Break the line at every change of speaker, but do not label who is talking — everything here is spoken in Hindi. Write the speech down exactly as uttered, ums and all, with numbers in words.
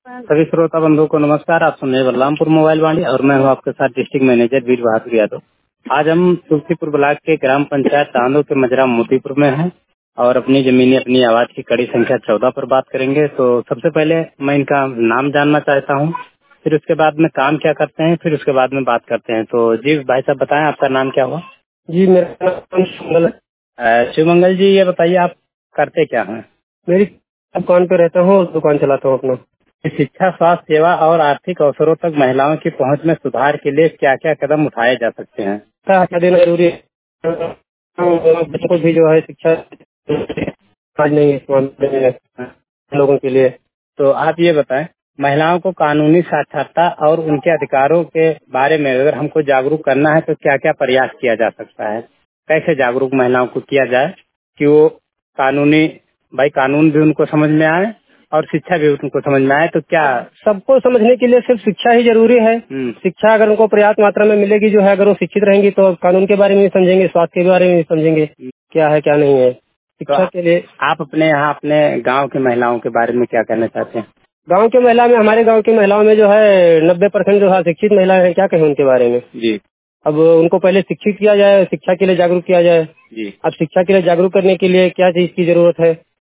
सभी श्रोता बंधुओं को नमस्कार। आप सुन रहे हैं बलरामपुर मोबाइल वाणी और मैं हूं आपके साथ डिस्ट्रिक्ट मैनेजर वीर बहादुर यादव। आज हम तुलसीपुर ब्लॉक के ग्राम पंचायत तांदो के मजरा मोतीपुर में हैं और अपनी जमीनी अपनी आवाज की कड़ी संख्या चौदह पर बात करेंगे। तो सबसे पहले मैं इनका नाम जानना चाहता हूं, फिर उसके बाद में काम क्या करते हैं, फिर उसके बाद में बात करते हैं। तो जी भाई साहब बताएं, आपका नाम क्या हुआ?
जी मेरा नाम शिवमंगल है।
अ, शिवमंगल जी, ये बताइए आप करते क्या हैं?
मेरी दुकान पे रहता हूँ और दुकान चलाता हूँ अपना।
शिक्षा, स्वास्थ्य सेवा और आर्थिक अवसरों तक महिलाओं की पहुंच में सुधार के लिए क्या क्या कदम उठाए जा सकते हैं?
शिक्षा देना जरूरी है। बच्चों को भी जो है शिक्षा आज नहीं है इस मामले में लोगों के लिए।
तो आप ये बताएं, महिलाओं को कानूनी साक्षरता और उनके अधिकारों के बारे में अगर हमको जागरूक करना है तो क्या क्या प्रयास किया जा सकता है? कैसे जागरूक महिलाओं को किया जाए कि वो कानूनी भाई कानून भी उनको समझ में आए और शिक्षा भी उनको समझ में आए? तो क्या
सबको समझने के लिए सिर्फ शिक्षा ही जरूरी है। शिक्षा अगर उनको पर्याप्त मात्रा में मिलेगी जो है, अगर वो शिक्षित रहेंगी तो कानून के बारे में भी समझेंगे, स्वास्थ्य के बारे में भी समझेंगे क्या है क्या नहीं है। शिक्षा के लिए
आप अपने यहाँ अपने गांव की महिलाओं के बारे में क्या कहना चाहते हैं?
गांव के महिला में, हमारे गांव की महिलाओं में जो है नब्बे परसेंट जो है शिक्षित महिलाएं हैं। क्या कहें उनके बारे में?
जी,
अब उनको पहले शिक्षित किया जाए, शिक्षा के लिए जागरूक किया जाए।
जी।
अब शिक्षा के लिए जागरूक करने के लिए क्या चीज की जरूरत है?